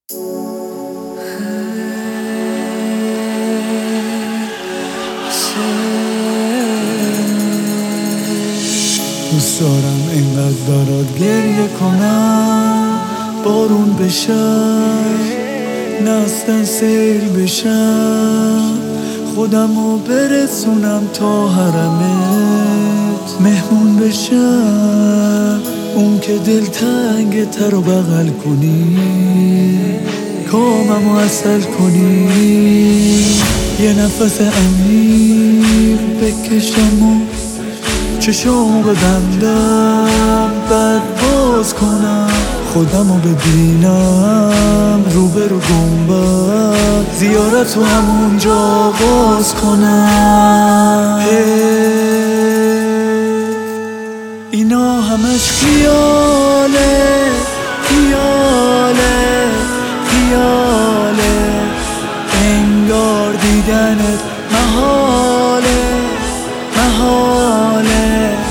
دوست دارم اینقدر برات گریه کنم، بارون بشم، نه اصلا سیل بشم، خودمو برسونم تا حرمت مهمون بشم، اون که دلتنگ تر رو بغل کنی، کاممو عسل کنی، یه نفس عمیق بکشم و چشامو ببندم، بعد باز کنم، خودمو ببینم روبرو گنبد، زیارتو همونجا آغاز کنم. اینا همش خیاله، خیاله، خیاله، انگار دیدنت محاله، محاله.